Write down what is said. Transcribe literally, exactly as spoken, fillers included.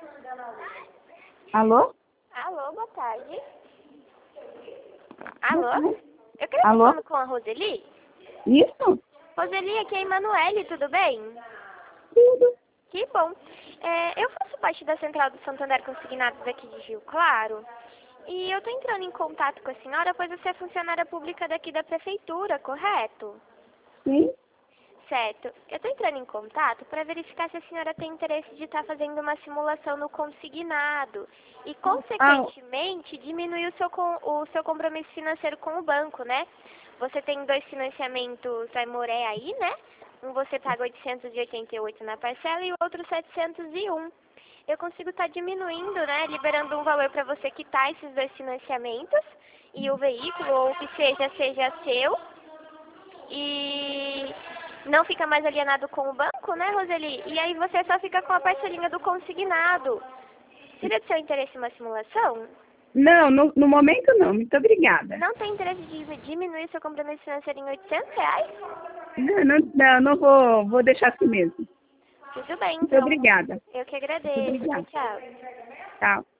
Alô? Alô, boa tarde. Alô? Eu queria Alô? falar com a Roseli. Isso? Roseli, aqui é a Emanuele, tudo bem? Tudo. Que bom. É, eu faço parte da Central do Santander Consignados aqui de Rio Claro. E eu estou entrando em contato com a senhora, pois você é funcionária pública daqui da prefeitura, correto? Sim? Certo. Eu estou entrando em contato para verificar se a senhora tem interesse de estar fazendo uma simulação no consignado e, consequentemente, diminuir o seu, com, o seu compromisso financeiro com o banco, né? Você tem dois financiamentos Aimoré aí, né? Um você paga oitocentos e oitenta e oito na parcela e o outro setecentos e um. Eu consigo estar diminuindo, né? Liberando um valor para você quitar esses dois financiamentos e o veículo, ou o que seja, seja seu. E não fica mais alienado com o banco, né, Roseli? E aí você só fica com a parcelinha do consignado. Seria do seu interesse uma simulação? Não, no, no momento não. Muito obrigada. Não tem interesse de diminuir seu compromisso financeiro em oitocentos reais? Não, não, não, não vou, vou deixar assim mesmo. Tudo bem, Muito então. obrigada. Eu que Muito agradeço. Tchau, obrigada. tchau. Tchau.